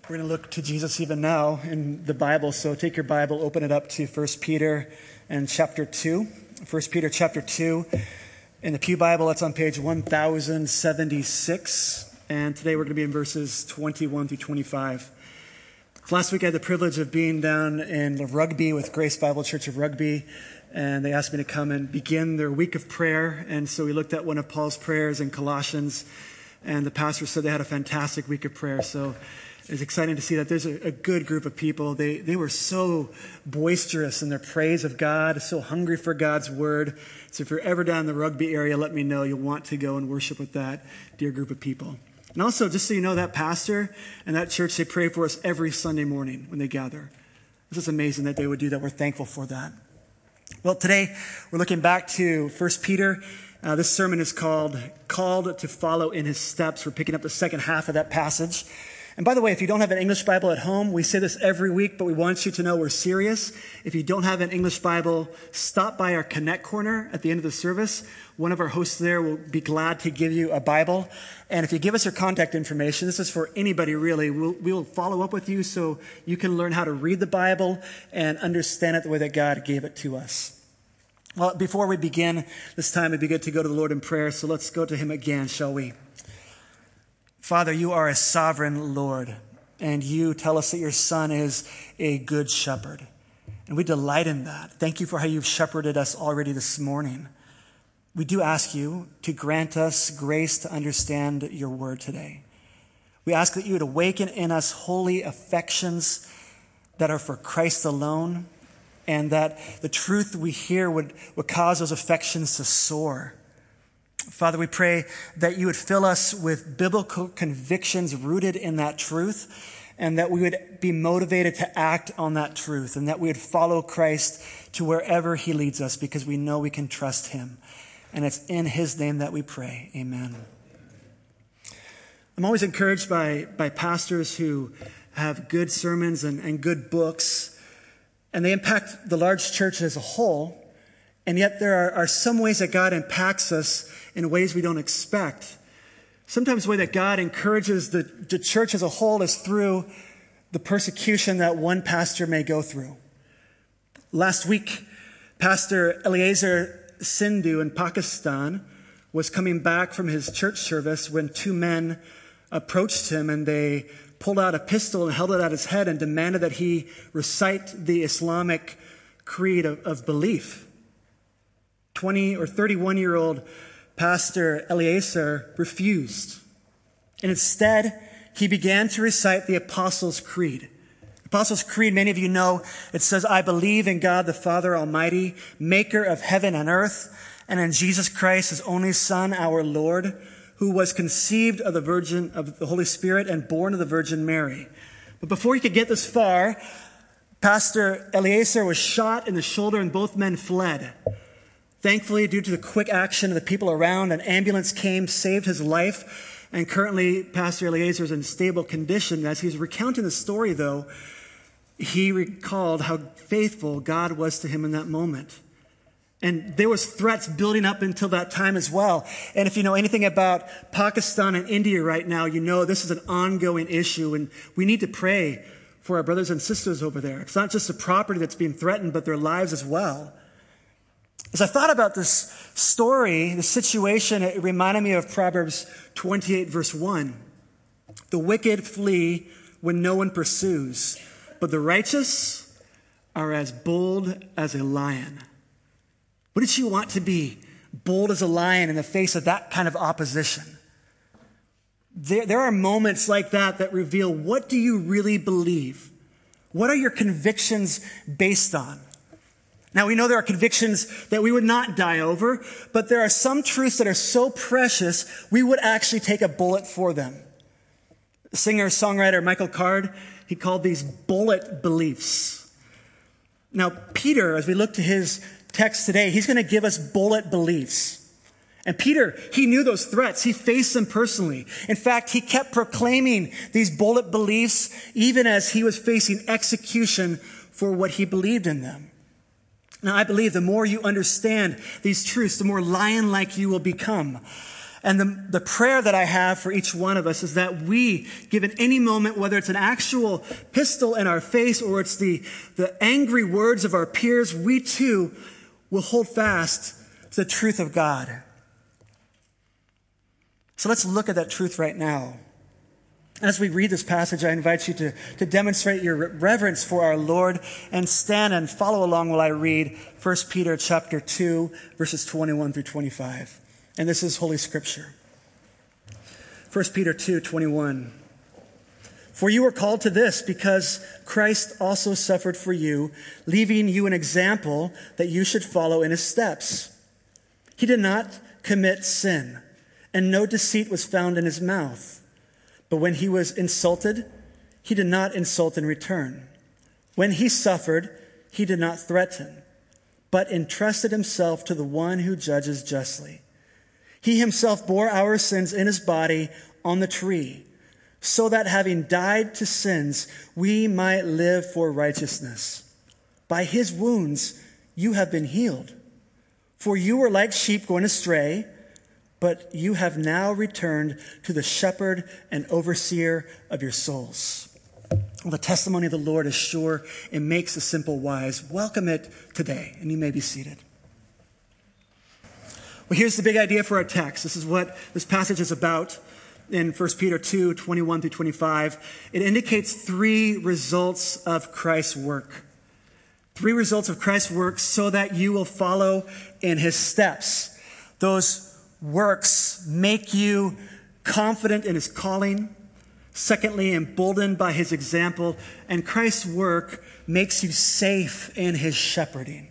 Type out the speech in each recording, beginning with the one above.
We're going to look to Jesus even now in the Bible. So take your Bible, open it up to 1 Peter and chapter 2. 1 Peter chapter 2. In the Pew Bible, it's on page 1076. And today we're going to be in verses 21 through 25. Last week I had the privilege of being down in Rugby with Grace Bible Church of Rugby. And they asked me to come and begin their week of prayer. And so we looked at one of Paul's prayers in Colossians. And the pastor said they had a fantastic week of prayer. So it's exciting to see that there's a good group of people. They were so boisterous in their praise of God, so hungry for God's word. So if you're ever down in the Rugby area, let me know. You'll want to go and worship with that dear group of people. And also, just so you know, that pastor and that church, they pray for us every Sunday morning when they gather. It's just amazing that they would do that. We're thankful for that. Well, today we're looking back to 1 Peter. This sermon is called to Follow in His Steps. We're picking up the second half of that passage. And by the way, if you don't have an English Bible at home, we say this every week, but we want you to know we're serious. If you don't have an English Bible, stop by our Connect Corner at the end of the service. One of our hosts there will be glad to give you a Bible. And if you give us your contact information, this is for anybody really, we'll follow up with you so you can learn how to read the Bible and understand it the way that God gave it to us. Well, before we begin this time, it'd be good to go to the Lord in prayer. So let's go to Him again, shall we? Father, you are a sovereign Lord, and you tell us that your Son is a good shepherd. And we delight in that. Thank you for how you've shepherded us already this morning. We do ask you to grant us grace to understand your word today. We ask that you would awaken in us holy affections that are for Christ alone, and that the truth we hear would cause those affections to soar. Father, we pray that you would fill us with biblical convictions rooted in that truth, and that we would be motivated to act on that truth, and that we would follow Christ to wherever he leads us, because we know we can trust him. And it's in his name that we pray. Amen. I'm always encouraged by pastors who have good sermons and good books, and they impact the large church as a whole. And yet there are some ways that God impacts us in ways we don't expect. Sometimes the way that God encourages the church as a whole is through the persecution that one pastor may go through. Last week, Pastor Eliezer Sindhu in Pakistan was coming back from his church service when two men approached him, and they pulled out a pistol and held it at his head and demanded that he recite the Islamic creed of belief. 20 or 31-year-old Pastor Eliezer refused. And instead, he began to recite the Apostles' Creed. The Apostles' Creed, many of you know, it says, I believe in God the Father Almighty, maker of heaven and earth, and in Jesus Christ, his only Son, our Lord, who was conceived of the Holy Spirit and born of the Virgin Mary. But before he could get this far, Pastor Eliezer was shot in the shoulder and both men fled. Thankfully, due to the quick action of the people around, an ambulance came, saved his life, and currently Pastor Eliezer is in stable condition. As he's recounting the story, though, he recalled how faithful God was to him in that moment. And there was threats building up until that time as well. And if you know anything about Pakistan and India right now, you know this is an ongoing issue, and we need to pray for our brothers and sisters over there. It's not just the property that's being threatened, but their lives as well. As I thought about this story, the situation, it reminded me of Proverbs 28, verse 1. The wicked flee when no one pursues, but the righteous are as bold as a lion. Wouldn't you want to be bold as a lion in the face of that kind of opposition? There are moments like that reveal, what do you really believe? What are your convictions based on? Now, we know there are convictions that we would not die over, but there are some truths that are so precious, we would actually take a bullet for them. Singer-songwriter Michael Card, he called these bullet beliefs. Now, Peter, as we look to his text today, he's going to give us bullet beliefs. And Peter, he knew those threats. He faced them personally. In fact, he kept proclaiming these bullet beliefs even as he was facing execution for what he believed in them. Now, I believe the more you understand these truths, the more lion-like you will become. And the prayer that I have for each one of us is that we, given any moment, whether it's an actual pistol in our face or it's the angry words of our peers, we too will hold fast to the truth of God. So let's look at that truth right now. As we read this passage, I invite you to demonstrate your reverence for our Lord and stand and follow along while I read 1 Peter chapter 2, verses 21 through 25. And this is Holy Scripture. 1 Peter 2:21. For you were called to this because Christ also suffered for you, leaving you an example that you should follow in his steps. He did not commit sin, and no deceit was found in his mouth. But when he was insulted, he did not insult in return. When he suffered, he did not threaten, but entrusted himself to the one who judges justly. He himself bore our sins in his body on the tree, so that having died to sins, we might live for righteousness. By his wounds you have been healed. For you were like sheep going astray, but you have now returned to the shepherd and overseer of your souls. Well, the testimony of the Lord is sure and makes the simple wise. Welcome it today, and you may be seated. Well, here's the big idea for our text. This is what this passage is about in 1 Peter 2, 21 through 25. It indicates three results of Christ's work. Three results of Christ's work so that you will follow in his steps. Those works make you confident in his calling. Secondly, emboldened by his example. And Christ's work makes you safe in his shepherding.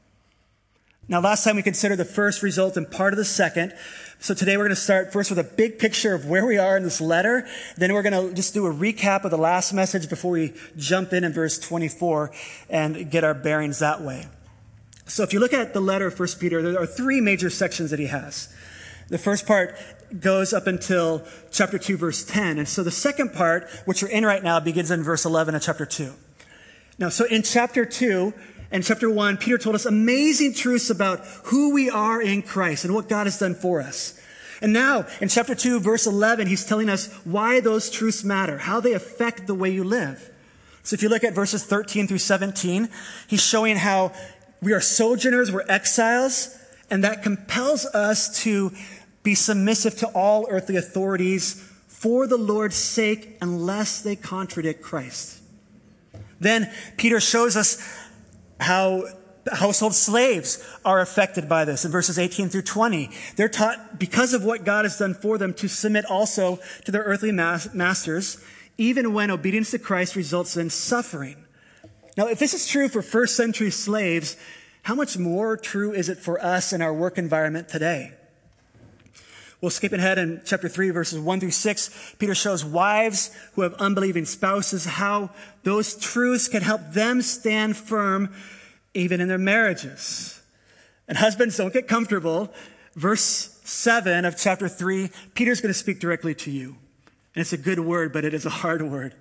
Now, last time we considered the first result and part of the second. So today we're going to start first with a big picture of where we are in this letter. Then we're going to just do a recap of the last message before we jump in verse 24 and get our bearings that way. So if you look at the letter of 1 Peter, there are three major sections that he has. The first part goes up until chapter 2, verse 10. And so the second part, which we're in right now, begins in verse 11 of chapter 2. Now, so in chapter 2 and chapter 1, Peter told us amazing truths about who we are in Christ and what God has done for us. And now, in chapter 2, verse 11, he's telling us why those truths matter, how they affect the way you live. So if you look at verses 13 through 17, he's showing how we are sojourners, we're exiles, and that compels us to be submissive to all earthly authorities for the Lord's sake, unless they contradict Christ. Then Peter shows us how household slaves are affected by this in verses 18 through 20. They're taught, because of what God has done for them, to submit also to their earthly masters, even when obedience to Christ results in suffering. Now, if this is true for first century slaves, how much more true is it for us in our work environment today? Well, skipping ahead in chapter 3, verses 1 through 6, Peter shows wives who have unbelieving spouses how those truths can help them stand firm even in their marriages. And husbands, don't get comfortable. Verse 7 of chapter 3, Peter's going to speak directly to you. And it's a good word, but it is a hard word.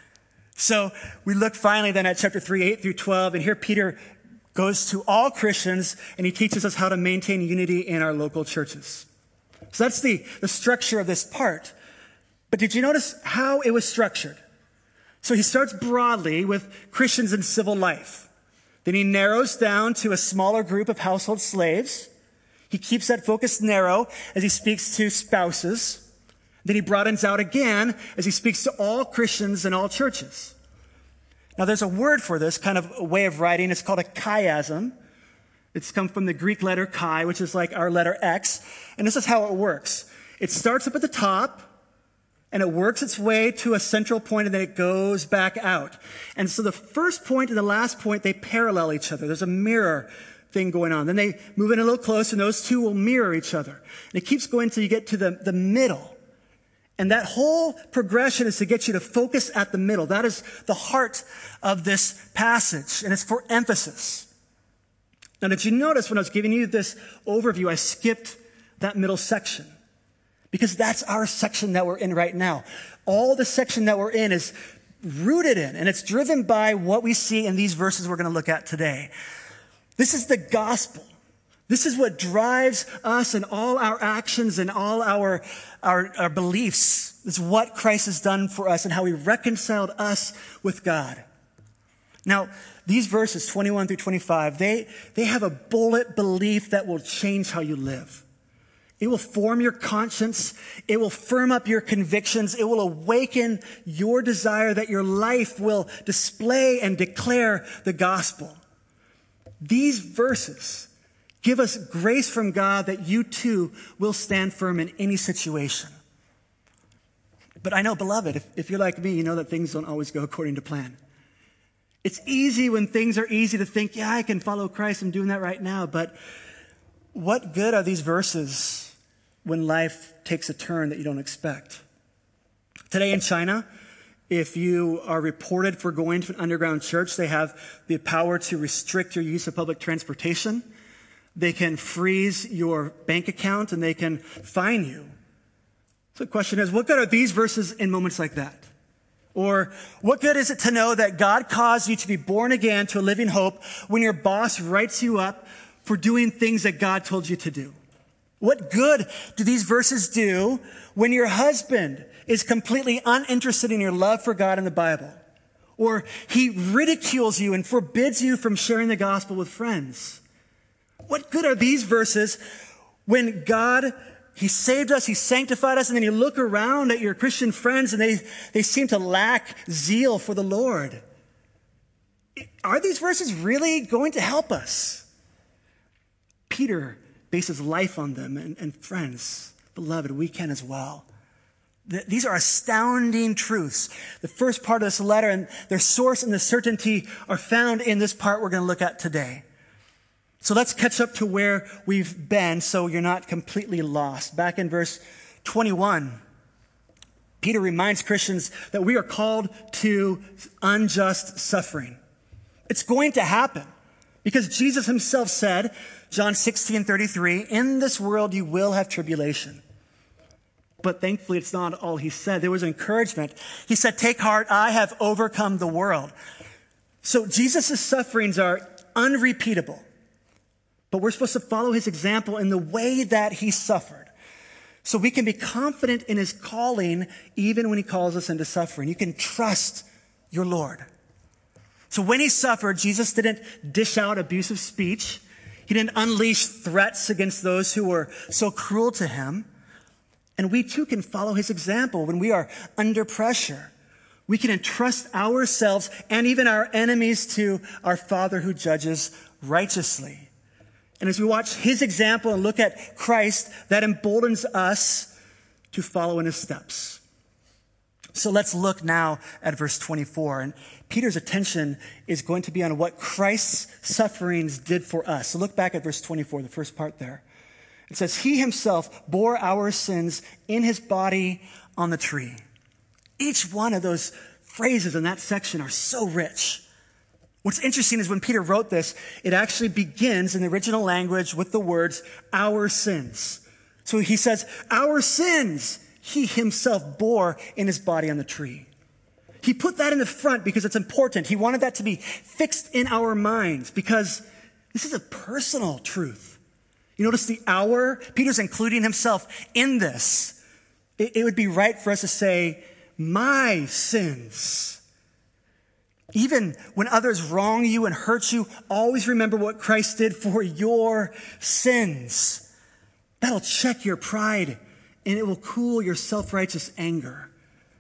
So we look finally then at chapter 3, 8 through 12, and here Peter goes to all Christians, and he teaches us how to maintain unity in our local churches. So that's the structure of this part. But did you notice how it was structured? So he starts broadly with Christians in civil life. Then he narrows down to a smaller group of household slaves. He keeps that focus narrow as he speaks to spouses. Then he broadens out again as he speaks to all Christians in all churches. Now there's a word for this kind of a way of writing. It's called a chiasm. It's come from the Greek letter chi, which is like our letter X. And this is how it works. It starts up at the top, and it works its way to a central point, and then it goes back out. And so the first point and the last point, they parallel each other. There's a mirror thing going on. Then they move in a little closer, and those two will mirror each other. And it keeps going until you get to the middle. And that whole progression is to get you to focus at the middle. That is the heart of this passage, and it's for emphasis. Now, did you notice when I was giving you this overview, I skipped that middle section? Because that's our section that we're in right now. All the section that we're in is rooted in, and it's driven by what we see in these verses we're going to look at today. This is the gospel. This is what drives us in all our actions and all our beliefs. It's what Christ has done for us and how he reconciled us with God. Now, these verses 21 through 25, they have a bullet belief that will change how you live. It will form your conscience. It will firm up your convictions. It will awaken your desire that your life will display and declare the gospel. These verses give us grace from God that you too will stand firm in any situation. But I know, beloved, if you're like me, you know that things don't always go according to plan. It's easy when things are easy to think, yeah, I can follow Christ. I'm doing that right now. But what good are these verses when life takes a turn that you don't expect? Today in China, if you are reported for going to an underground church, they have the power to restrict your use of public transportation. They can freeze your bank account and they can fine you. So the question is, what good are these verses in moments like that? Or what good is it to know that God caused you to be born again to a living hope when your boss writes you up for doing things that God told you to do? What good do these verses do when your husband is completely uninterested in your love for God and the Bible? Or he ridicules you and forbids you from sharing the gospel with friends? What good are these verses when God, he saved us, he sanctified us, and then you look around at your Christian friends and they seem to lack zeal for the Lord? Are these verses really going to help us? Peter bases life on them, and friends, beloved, we can as well. These are astounding truths. The first part of this letter and their source and the certainty are found in this part we're going to look at today. So let's catch up to where we've been so you're not completely lost. Back in verse 21, Peter reminds Christians that we are called to unjust suffering. It's going to happen because Jesus himself said, John 16:33, in this world you will have tribulation. But thankfully, it's not all he said. There was encouragement. He said, take heart, I have overcome the world. So Jesus' sufferings are unrepeatable. But we're supposed to follow his example in the way that he suffered. So we can be confident in his calling even when he calls us into suffering. You can trust your Lord. So when he suffered, Jesus didn't dish out abusive speech. He didn't unleash threats against those who were so cruel to him. And we too can follow his example when we are under pressure. We can entrust ourselves and even our enemies to our Father who judges righteously. And as we watch his example and look at Christ, that emboldens us to follow in his steps. So let's look now at verse 24. And Peter's attention is going to be on what Christ's sufferings did for us. So look back at verse 24, the first part there. It says, he himself bore our sins in his body on the tree. Each one of those phrases in that section are so rich. What's interesting is when Peter wrote this, it actually begins in the original language with the words, our sins. So he says, our sins, he himself bore in his body on the tree. He put that in the front because it's important. He wanted that to be fixed in our minds because this is a personal truth. You notice the our? Peter's including himself in this. It would be right for us to say, my sins. Even when others wrong you and hurt you, always remember what Christ did for your sins. That'll check your pride and it will cool your self-righteous anger.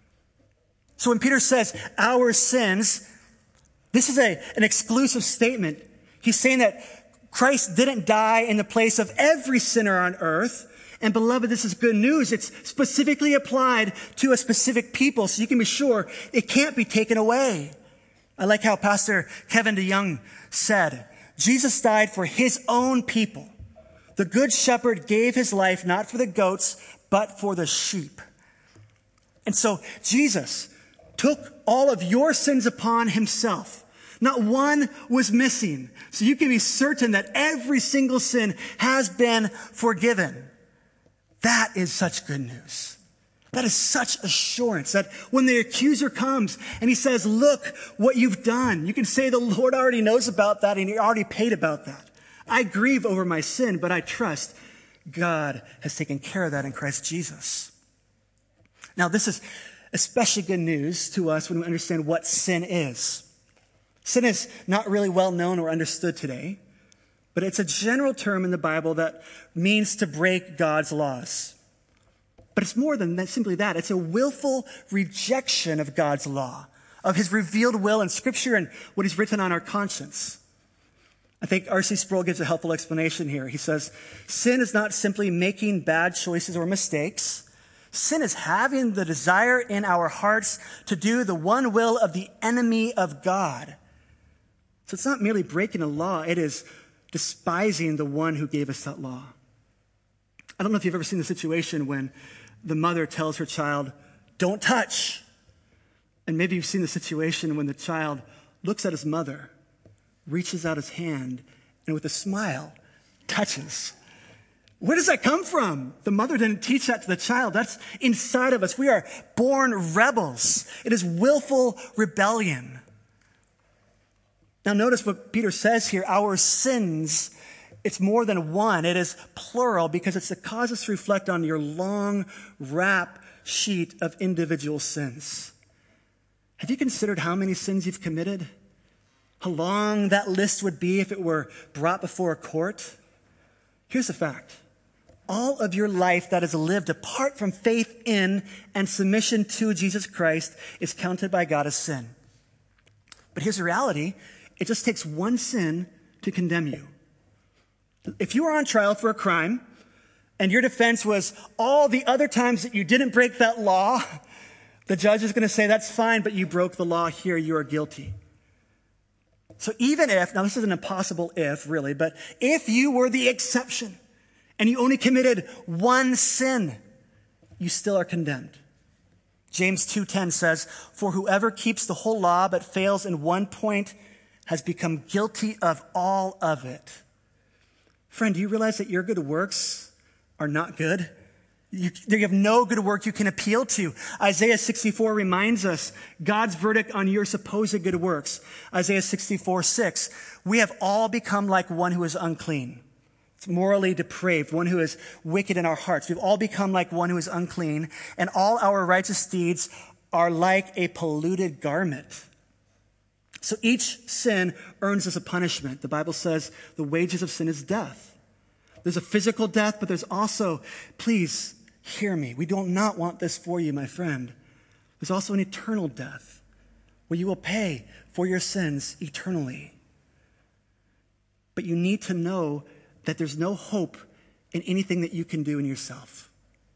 So when Peter says our sins, this is an exclusive statement. He's saying that Christ didn't die in the place of every sinner on earth. And beloved, this is good news. It's specifically applied to a specific people, so you can be sure it can't be taken away. I like how Pastor Kevin DeYoung said, Jesus died for his own people. The good shepherd gave his life not for the goats, but for the sheep. And so Jesus took all of your sins upon himself. Not one was missing. So you can be certain that every single sin has been forgiven. That is such good news. That is such assurance that when the accuser comes and he says, look what you've done, you can say the Lord already knows about that and he already paid about that. I grieve over my sin, but I trust God has taken care of that in Christ Jesus. Now, this is especially good news to us when we understand what sin is. Sin is not really well known or understood today, but it's a general term in the Bible that means to break God's laws. But it's more than simply that. It's a willful rejection of God's law, of his revealed will in Scripture and what he's written on our conscience. I think R.C. Sproul gives a helpful explanation here. He says, sin is not simply making bad choices or mistakes. Sin is having the desire in our hearts to do the one will of the enemy of God. So it's not merely breaking a law. It is despising the one who gave us that law. I don't know if you've ever seen the situation when the mother tells her child, don't touch. And maybe you've seen the situation when the child looks at his mother, reaches out his hand, and with a smile, touches. Where does that come from? The mother didn't teach that to the child. That's inside of us. We are born rebels. It is willful rebellion. Now notice what Peter says here. Our sins, it's more than one. It is plural because it's to cause us to reflect on your long rap sheet of individual sins. Have you considered how many sins you've committed? How long that list would be if it were brought before a court? Here's the fact. All of your life that is lived apart from faith in and submission to Jesus Christ is counted by God as sin. But here's the reality. It just takes one sin to condemn you. If you were on trial for a crime and your defense was all the other times that you didn't break that law, the judge is going to say, that's fine, but you broke the law here, you are guilty. So even if, now this is an impossible if really, but if you were the exception and you only committed one sin, you still are condemned. James 2:10 says, for whoever keeps the whole law but fails in one point has become guilty of all of it. Friend, do you realize that your good works are not good? You have no good work you can appeal to. Isaiah 64 reminds us God's verdict on your supposed good works. Isaiah 64:6, we have all become like one who is unclean. It's morally depraved, one who is wicked in our hearts. We've all become like one who is unclean, and all our righteous deeds are like a polluted garment. So each sin earns us a punishment. The Bible says the wages of sin is death. There's a physical death, but there's also, please hear me, we do not want this for you, my friend. There's also an eternal death where you will pay for your sins eternally. But you need to know that there's no hope in anything that you can do in yourself.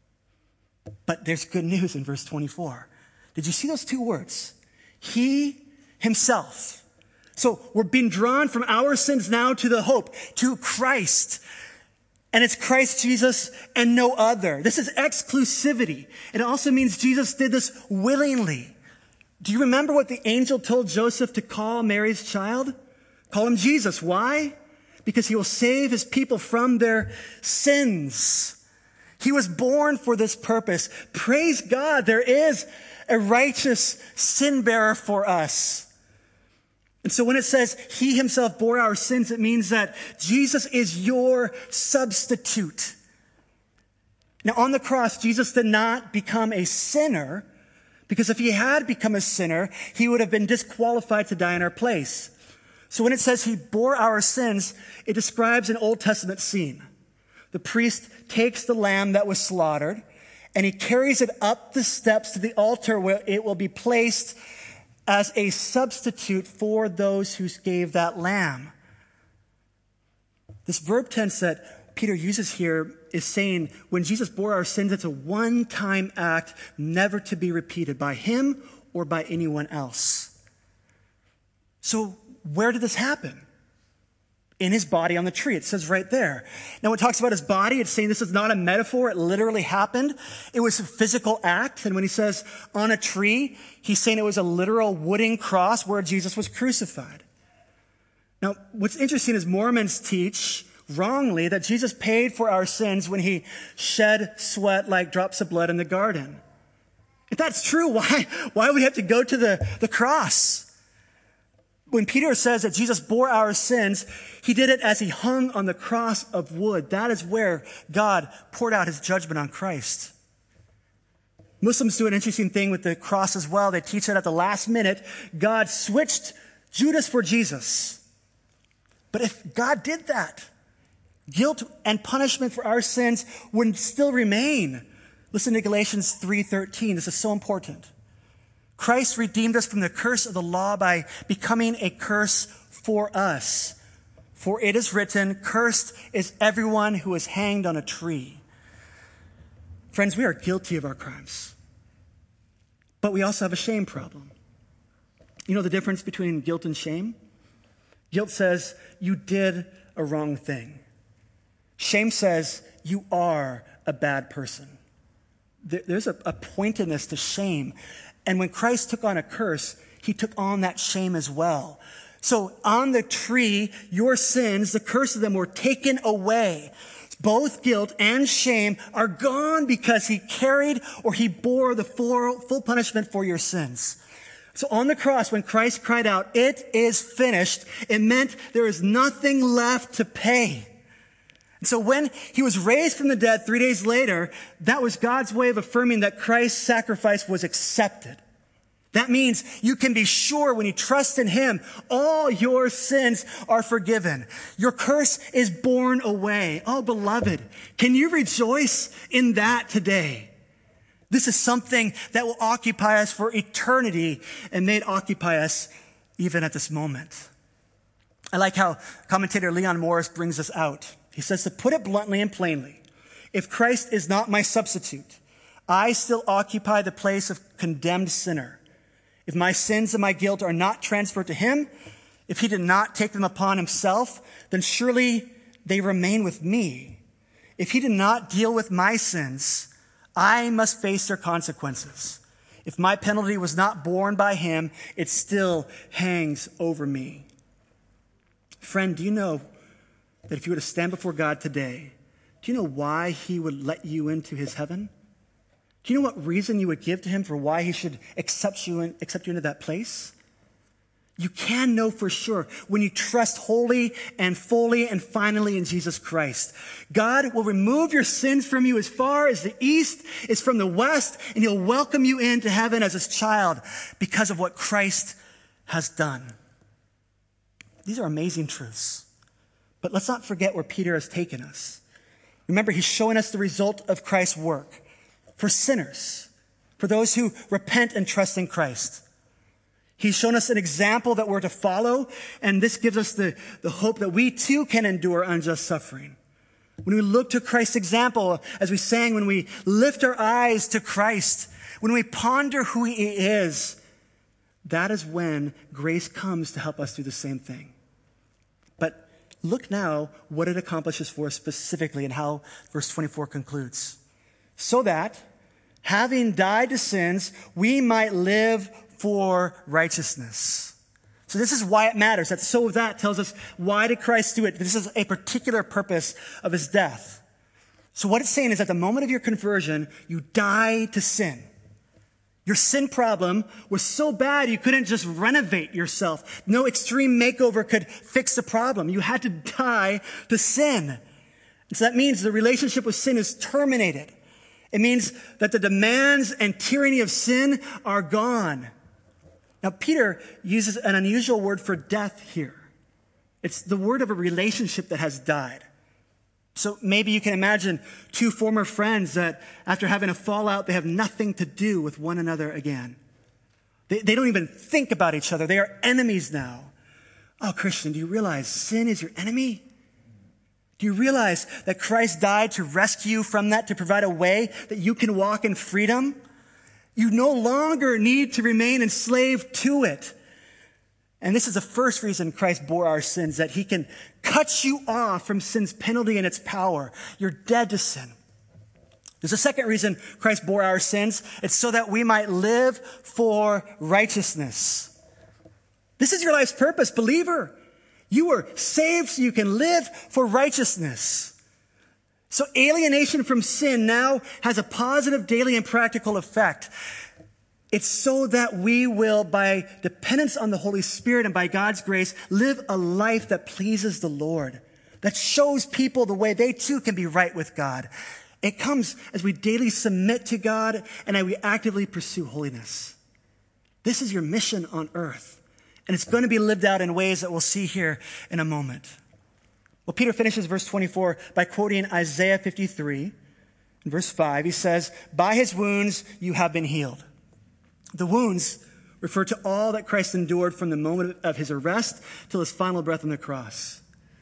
But there's good news in verse 24. Did you see those two words? He himself. So we're being drawn from our sins now to the hope, to Christ. And it's Christ Jesus and no other. This is exclusivity. It also means Jesus did this willingly. Do you remember what the angel told Joseph to call Mary's child? Call him Jesus. Why? Because he will save his people from their sins. He was born for this purpose. Praise God, there is a righteous sin bearer for us. And so when it says he himself bore our sins, it means that Jesus is your substitute. Now on the cross, Jesus did not become a sinner, because if he had become a sinner, he would have been disqualified to die in our place. So when it says he bore our sins, it describes an Old Testament scene. The priest takes the lamb that was slaughtered, and he carries it up the steps to the altar where it will be placed as a substitute for those who gave that lamb. This verb tense that Peter uses here is saying when Jesus bore our sins, it's a one-time act, never to be repeated by him or by anyone else. So where did this happen? In his body on the tree. It says right there. Now, when it talks about his body, it's saying this is not a metaphor. It literally happened. It was a physical act. And when he says on a tree, he's saying it was a literal wooden cross where Jesus was crucified. Now, what's interesting is Mormons teach wrongly that Jesus paid for our sins when he shed sweat like drops of blood in the garden. If that's true, why would he have to go to the cross? When Peter says that Jesus bore our sins, he did it as he hung on the cross of wood. That is where God poured out his judgment on Christ. Muslims do an interesting thing with the cross as well. They teach that at the last minute, God switched Judas for Jesus. But if God did that, guilt and punishment for our sins would still remain. Listen to Galatians 3:13. This is so important. Christ redeemed us from the curse of the law by becoming a curse for us. For it is written, cursed is everyone who is hanged on a tree. Friends, we are guilty of our crimes. But we also have a shame problem. You know the difference between guilt and shame? Guilt says you did a wrong thing. Shame says you are a bad person. There's a pointedness to shame. And when Christ took on a curse, he took on that shame as well. So on the tree, your sins, the curse of them were taken away. Both guilt and shame are gone because he carried or he bore the full punishment for your sins. So on the cross, when Christ cried out, "It is finished," it meant there is nothing left to pay. And so when he was raised from the dead 3 days later, that was God's way of affirming that Christ's sacrifice was accepted. That means you can be sure when you trust in him, all your sins are forgiven. Your curse is borne away. Oh, beloved, can you rejoice in that today? This is something that will occupy us for eternity and may it occupy us even at this moment. I like how commentator Leon Morris brings this out. He says, to put it bluntly and plainly, if Christ is not my substitute, I still occupy the place of condemned sinner. If my sins and my guilt are not transferred to him, if he did not take them upon himself, then surely they remain with me. If he did not deal with my sins, I must face their consequences. If my penalty was not borne by him, it still hangs over me. Friend, do you know that if you were to stand before God today, do you know why he would let you into his heaven? Do you know what reason you would give to him for why he should accept you into that place? You can know for sure when you trust wholly and fully and finally in Jesus Christ. God will remove your sins from you as far as the east is from the west, and he'll welcome you into heaven as his child because of what Christ has done. These are amazing truths. But let's not forget where Peter has taken us. Remember, he's showing us the result of Christ's work for sinners, for those who repent and trust in Christ. He's shown us an example that we're to follow, and this gives us the hope that we too can endure unjust suffering. When we look to Christ's example, as we sang, when we lift our eyes to Christ, when we ponder who he is, that is when grace comes to help us do the same thing. But look now what it accomplishes for us specifically and how verse 24 concludes. So that, having died to sins, we might live for righteousness. So this is why it matters. That tells us, why did Christ do it? This is a particular purpose of his death. So what it's saying is at the moment of your conversion, you die to sin. Your sin problem was so bad you couldn't just renovate yourself. No extreme makeover could fix the problem. You had to die to sin. And so that means the relationship with sin is terminated. It means that the demands and tyranny of sin are gone. Now, Peter uses an unusual word for death here. It's the word of a relationship that has died. So maybe you can imagine two former friends that after having a fallout, they have nothing to do with one another again. They don't even think about each other. They are enemies now. Oh, Christian, do you realize sin is your enemy? Do you realize that Christ died to rescue you from that, to provide a way that you can walk in freedom? You no longer need to remain enslaved to it. And this is the first reason Christ bore our sins, that he can cut you off from sin's penalty and its power. You're dead to sin. There's a second reason Christ bore our sins. It's so that we might live for righteousness. This is your life's purpose, believer. You were saved so you can live for righteousness. So alienation from sin now has a positive daily and practical effect. It's so that we will, by dependence on the Holy Spirit and by God's grace, live a life that pleases the Lord, that shows people the way they too can be right with God. It comes as we daily submit to God and as we actively pursue holiness. This is your mission on earth, and it's going to be lived out in ways that we'll see here in a moment. Well, Peter finishes verse 24 by quoting Isaiah 53. In verse 5, he says, "By his wounds you have been healed." The wounds refer to all that Christ endured from the moment of his arrest till his final breath on the cross.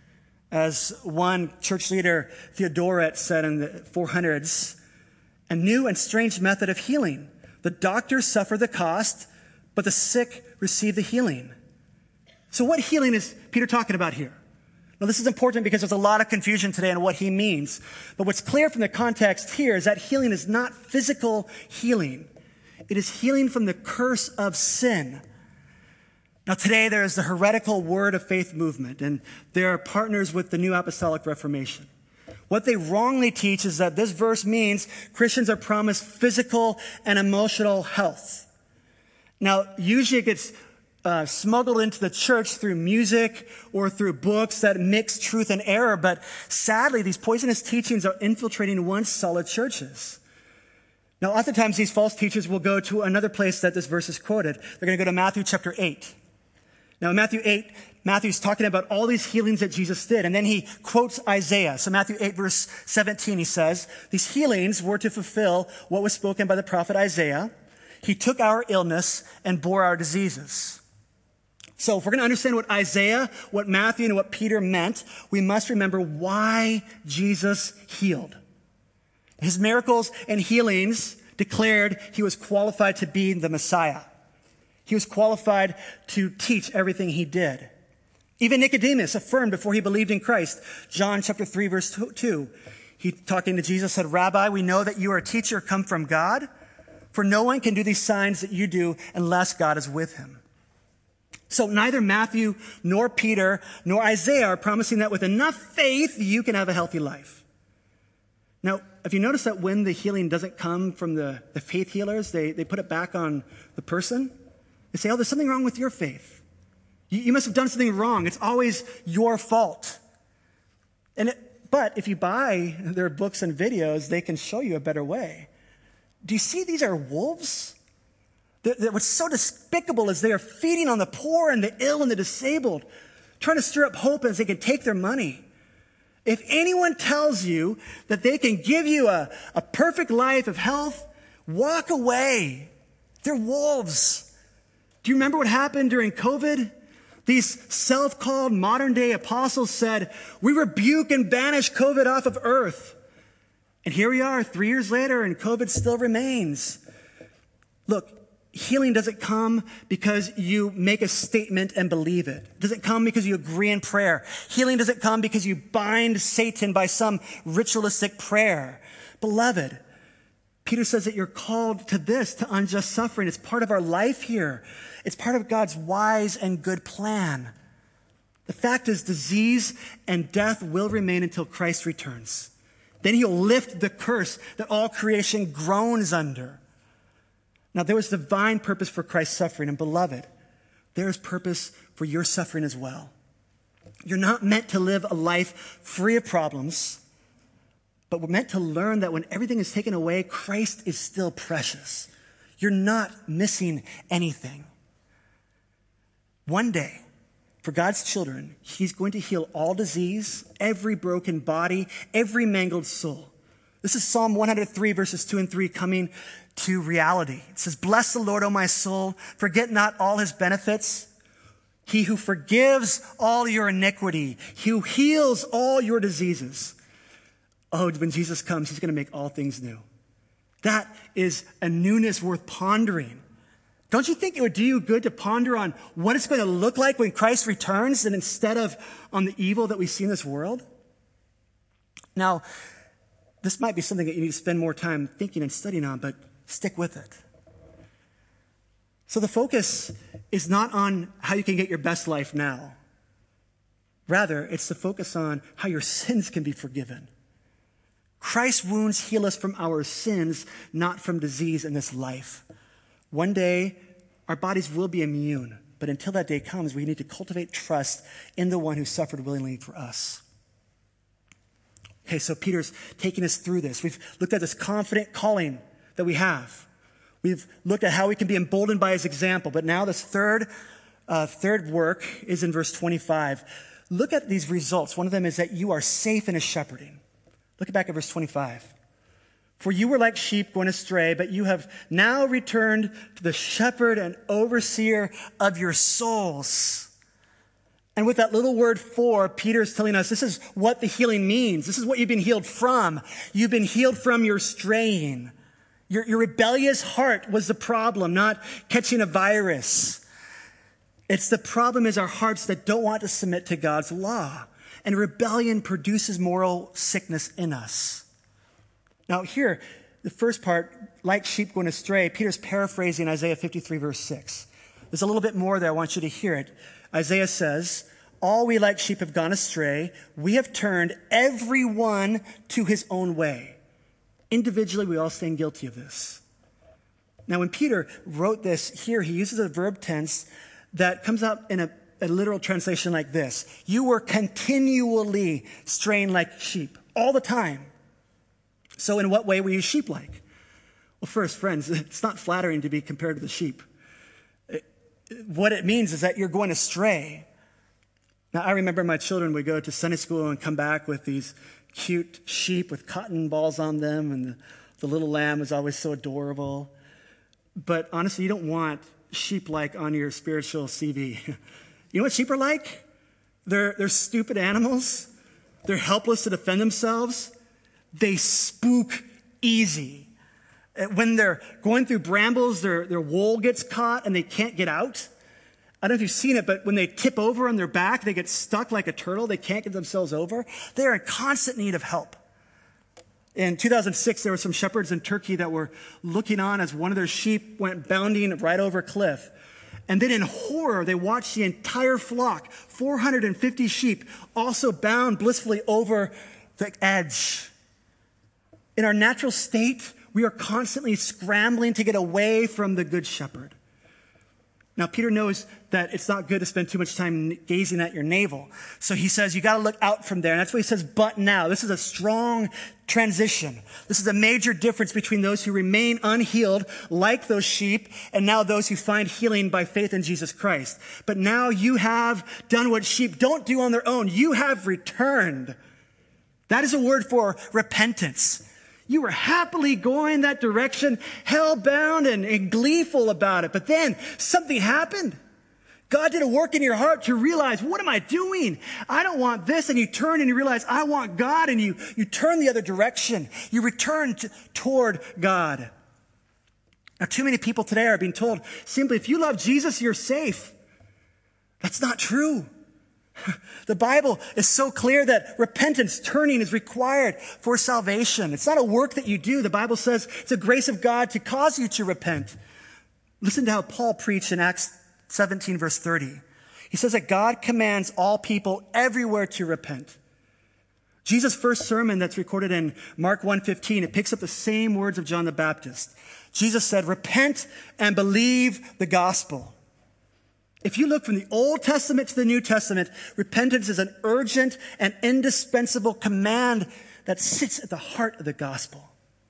As one church leader, Theodoret, said in the 400s, a new and strange method of healing. The doctors suffer the cost, but the sick receive the healing. So what healing is Peter talking about here? Now, this is important because there's a lot of confusion today on what he means. But what's clear from the context here is that healing is not physical healing. It is healing from the curse of sin. Now, today there is the heretical Word of Faith movement, and they are partners with the New Apostolic Reformation. What they wrongly teach is that this verse means Christians are promised physical and emotional health. Now, usually it gets smuggled into the church through music or through books that mix truth and error, but sadly, these poisonous teachings are infiltrating once solid churches. Now, oftentimes these false teachers will go to another place that this verse is quoted. They're going to go to Matthew chapter 8. Now, in Matthew 8, Matthew's talking about all these healings that Jesus did, and then he quotes Isaiah. So Matthew 8, verse 17, he says, these healings were to fulfill what was spoken by the prophet Isaiah. He took our illness and bore our diseases. So if we're going to understand what Isaiah, what Matthew, and what Peter meant, we must remember why Jesus healed. His miracles and healings declared he was qualified to be the Messiah. He was qualified to teach everything he did. Even Nicodemus affirmed before he believed in Christ. John chapter 3, verse 2. He, talking to Jesus, said, "Rabbi, we know that you are a teacher come from God, for no one can do these signs that you do unless God is with him." So neither Matthew nor Peter nor Isaiah are promising that with enough faith you can have a healthy life. Now, if you notice that when the healing doesn't come from the faith healers, they put it back on the person. They say, "Oh, there's something wrong with your faith. You must have done something wrong. It's always your fault." But if you buy their books and videos, they can show you a better way. Do you see these are wolves? What's so despicable is they are feeding on the poor and the ill and the disabled, trying to stir up hope as they can take their money. If anyone tells you that they can give you a perfect life of health, walk away. They're wolves. Do you remember what happened during COVID? These self-called modern-day apostles said, "We rebuke and banish COVID off of earth." And here we are 3 years later, and COVID still remains. Look, healing doesn't come because you make a statement and believe it. It doesn't come because you agree in prayer. Healing doesn't come because you bind Satan by some ritualistic prayer. Beloved, Peter says that you're called to this, to unjust suffering. It's part of our life here. It's part of God's wise and good plan. The fact is, disease and death will remain until Christ returns. Then he'll lift the curse that all creation groans under. Now, there was divine purpose for Christ's suffering, and beloved, there is purpose for your suffering as well. You're not meant to live a life free of problems, but we're meant to learn that when everything is taken away, Christ is still precious. You're not missing anything. One day, for God's children, he's going to heal all disease, every broken body, every mangled soul. This is Psalm 103, verses 2 and 3 coming to reality. It says, "Bless the Lord, O my soul. Forget not all his benefits. He who forgives all your iniquity. He who heals all your diseases." Oh, when Jesus comes, he's going to make all things new. That is a newness worth pondering. Don't you think it would do you good to ponder on what it's going to look like when Christ returns and instead of on the evil that we see in this world? Now, this might be something that you need to spend more time thinking and studying on, but stick with it. So the focus is not on how you can get your best life now. Rather, it's the focus on how your sins can be forgiven. Christ's wounds heal us from our sins, not from disease in this life. One day, our bodies will be immune. But until that day comes, we need to cultivate trust in the one who suffered willingly for us. Okay, so Peter's taking us through this. We've looked at this confident calling that we have. We've looked at how we can be emboldened by his example. But now this third work is in verse 25. Look at these results. One of them is that you are safe in his shepherding. Look back at verse 25. For you were like sheep going astray, but you have now returned to the shepherd and overseer of your souls. And with that little word for, Peter's telling us this is what the healing means. This is what you've been healed from. You've been healed from your straying. Your rebellious heart was the problem, not catching a virus. It's the problem is our hearts that don't want to submit to God's law. And rebellion produces moral sickness in us. Now here, the first part, like sheep going astray, Peter's paraphrasing Isaiah 53, verse 6. There's a little bit more there. I want you to hear it. Isaiah says, all we like sheep have gone astray. We have turned everyone to his own way. Individually, we all stand guilty of this. Now, when Peter wrote this here, he uses a verb tense that comes out in a literal translation like this. You were continually straying like sheep all the time. So in what way were you sheep-like? Well, first, friends, it's not flattering to be compared to the sheep. What it means is that you're going astray. Now, I remember my children would go to Sunday school and come back with these cute sheep with cotton balls on them, and the little lamb was always so adorable. But honestly, you don't want sheep-like on your spiritual CV. You know what sheep are like? They're stupid animals. They're helpless to defend themselves. They spook easy. When they're going through brambles, their wool gets caught and they can't get out. I don't know if you've seen it, but when they tip over on their back, they get stuck like a turtle. They can't get themselves over. They are in constant need of help. In 2006, there were some shepherds in Turkey that were looking on as one of their sheep went bounding right over a cliff. And then in horror, they watched the entire flock, 450 sheep, also bound blissfully over the edge. In our natural state, we are constantly scrambling to get away from the good shepherd. Now, Peter knows that it's not good to spend too much time gazing at your navel. So he says, you got to look out from there. And that's why he says, but now. This is a strong transition. This is a major difference between those who remain unhealed, like those sheep, and now those who find healing by faith in Jesus Christ. But now you have done what sheep don't do on their own. You have returned. That is a word for repentance. You were happily going that direction, hell-bound and gleeful about it. But then something happened. God did a work in your heart to realize, what am I doing? I don't want this. And you turn and you realize, I want God. And you turn the other direction. You return toward God. Now, too many people today are being told simply, if you love Jesus, you're safe. That's not true. The Bible is so clear that repentance, turning, is required for salvation. It's not a work that you do. The Bible says it's a grace of God to cause you to repent. Listen to how Paul preached in Acts 17, verse 30. He says that God commands all people everywhere to repent. Jesus' first sermon that's recorded in Mark 1:15, it picks up the same words of John the Baptist. Jesus said, repent and believe the gospel. If you look from the Old Testament to the New Testament, repentance is an urgent and indispensable command that sits at the heart of the gospel.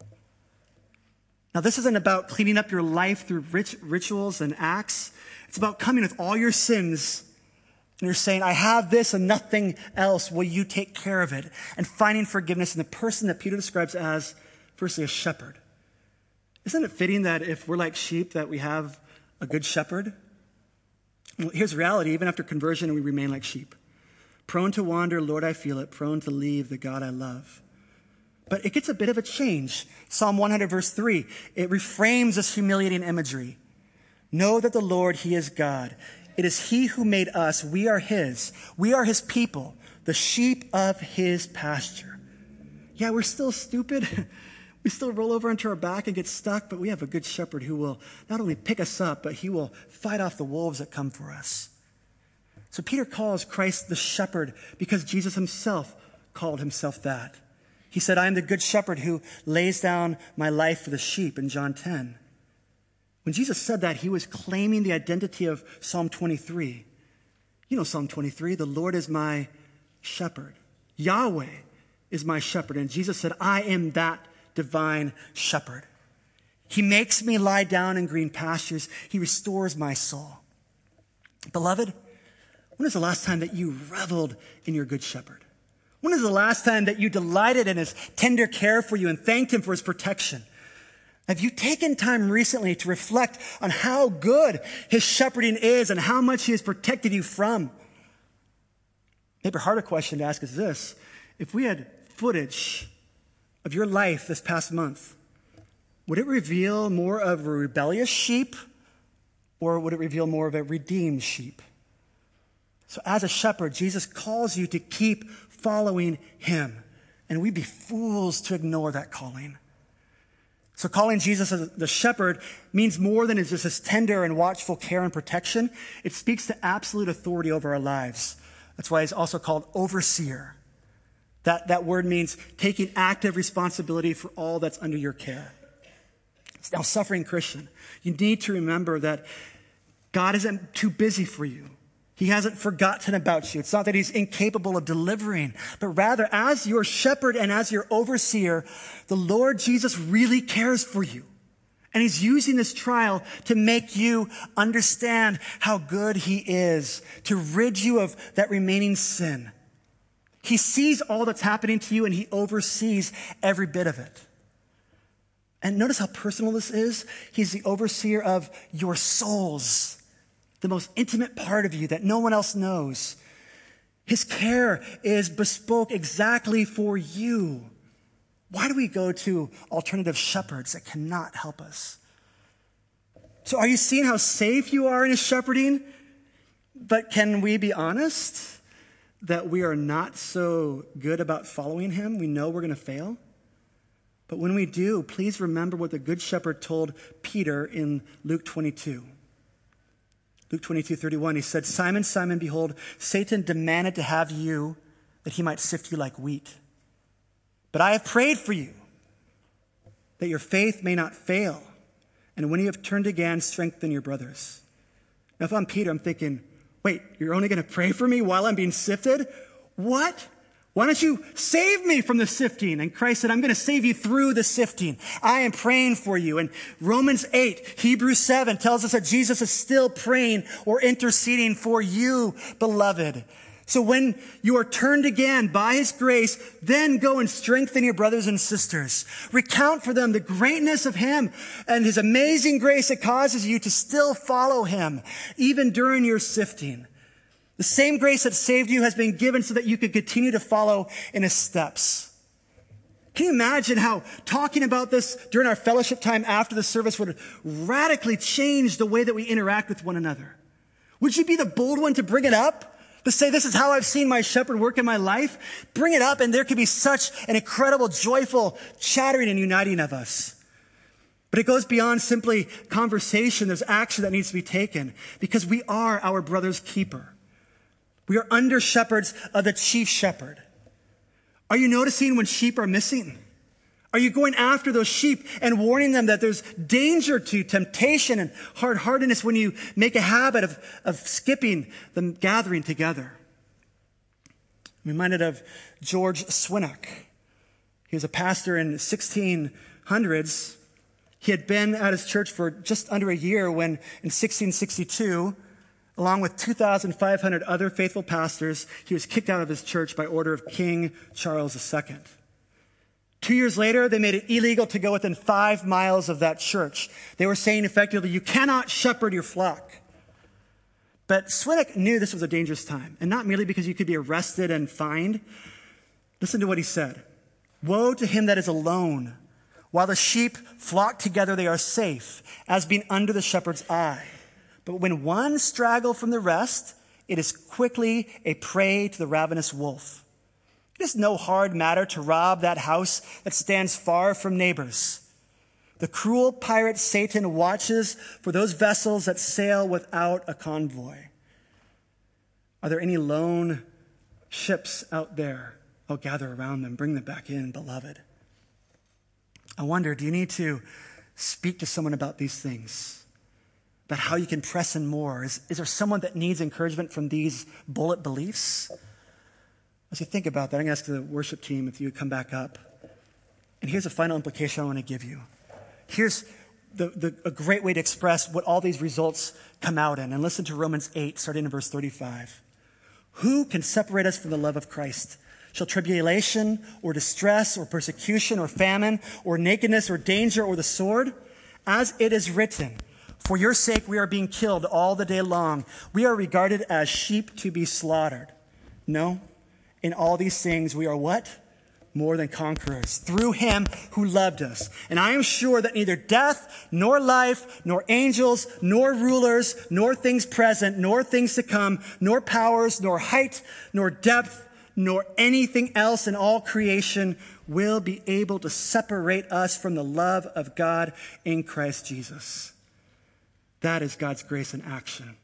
Now, this isn't about cleaning up your life through rituals and acts. It's about coming with all your sins, and you're saying, I have this and nothing else. Will you take care of it? And finding forgiveness in the person that Peter describes as, firstly, a shepherd. Isn't it fitting that if we're like sheep, that we have a good shepherd? Well, here's reality. Even after conversion, we remain like sheep. Prone to wander, Lord, I feel it. Prone to leave the God I love. But it gets a bit of a change. Psalm 100, verse 3, it reframes this humiliating imagery. Know that the Lord, he is God. It is he who made us. We are his. We are his people, the sheep of his pasture. Yeah, we're still stupid. We still roll over onto our back and get stuck, but we have a good shepherd who will not only pick us up, but he will fight off the wolves that come for us. So Peter calls Christ the shepherd because Jesus himself called himself that. He said, I am the good shepherd who lays down my life for the sheep in John 10. When Jesus said that, he was claiming the identity of Psalm 23. You know Psalm 23, the Lord is my shepherd. Yahweh is my shepherd. And Jesus said, I am that divine shepherd. He makes me lie down in green pastures. He restores my soul. Beloved, when is the last time that you reveled in your good shepherd? When is the last time that you delighted in his tender care for you and thanked him for his protection? Have you taken time recently to reflect on how good his shepherding is and how much he has protected you from? Maybe a harder question to ask is this. If we had footage of your life this past month, would it reveal more of a rebellious sheep or would it reveal more of a redeemed sheep? So as a shepherd, Jesus calls you to keep following him. And we'd be fools to ignore that calling. So calling Jesus as the shepherd means more than just his tender and watchful care and protection. It speaks to absolute authority over our lives. That's why he's also called overseer. That word means taking active responsibility for all that's under your care. Now, suffering Christian, you need to remember that God isn't too busy for you. He hasn't forgotten about you. It's not that he's incapable of delivering, but rather as your shepherd and as your overseer, the Lord Jesus really cares for you. And he's using this trial to make you understand how good he is, to rid you of that remaining sin. He sees all that's happening to you and he oversees every bit of it. And notice how personal this is. He's the overseer of your souls, the most intimate part of you that no one else knows. His care is bespoke exactly for you. Why do we go to alternative shepherds that cannot help us? So are you seeing how safe you are in his shepherding? But can we be honest that we are not so good about following him? We know we're going to fail. But when we do, please remember what the good shepherd told Peter in Luke 22. Luke 22:31, he said, Simon, Simon, behold, Satan demanded to have you that he might sift you like wheat. But I have prayed for you that your faith may not fail. And when you have turned again, strengthen your brothers. Now, if I'm Peter, I'm thinking, wait, you're only going to pray for me while I'm being sifted? What? Why don't you save me from the sifting? And Christ said, I'm going to save you through the sifting. I am praying for you. And Romans 8, Hebrews 7 tells us that Jesus is still praying or interceding for you, beloved. So when you are turned again by his grace, then go and strengthen your brothers and sisters. Recount for them the greatness of him and his amazing grace that causes you to still follow him, even during your sifting. The same grace that saved you has been given so that you could continue to follow in his steps. Can you imagine how talking about this during our fellowship time after the service would radically change the way that we interact with one another? Would you be the bold one to bring it up? To say, this is how I've seen my shepherd work in my life? Bring it up and there could be such an incredible, joyful chattering and uniting of us. But it goes beyond simply conversation. There's action that needs to be taken because we are our brother's keeper. We are under shepherds of the chief shepherd. Are you noticing when sheep are missing? Are you going after those sheep and warning them that there's danger to temptation and hard-heartedness when you make a habit of skipping the gathering together? I'm reminded of George Swinnock. He was a pastor in the 1600s. He had been at his church for just under a year when in 1662, along with 2,500 other faithful pastors, he was kicked out of his church by order of King Charles II. 2 years later, they made it illegal to go within 5 miles of that church. They were saying effectively, you cannot shepherd your flock. But Swinnock knew this was a dangerous time, and not merely because you could be arrested and fined. Listen to what he said. Woe to him that is alone. While the sheep flock together, they are safe, as being under the shepherd's eye. But when one straggle from the rest, it is quickly a prey to the ravenous wolf. It is no hard matter to rob that house that stands far from neighbors. The cruel pirate Satan watches for those vessels that sail without a convoy. Are there any lone ships out there? Oh, gather around them, bring them back in, beloved. I wonder, do you need to speak to someone about these things? about how you can press in more? Is there someone that needs encouragement from these bullet beliefs? As you think about that, I'm going to ask the worship team if you would come back up. And here's a final implication I want to give you. Here's a great way to express what all these results come out in. And listen to Romans 8, starting in verse 35. Who can separate us from the love of Christ? Shall tribulation or distress or persecution or famine or nakedness or danger or the sword? As it is written, for your sake we are being killed all the day long. We are regarded as sheep to be slaughtered. No, in all these things we are what? More than conquerors, through him who loved us. And I am sure that neither death, nor life, nor angels, nor rulers, nor things present, nor things to come, nor powers, nor height, nor depth, nor anything else in all creation will be able to separate us from the love of God in Christ Jesus. That is God's grace in action.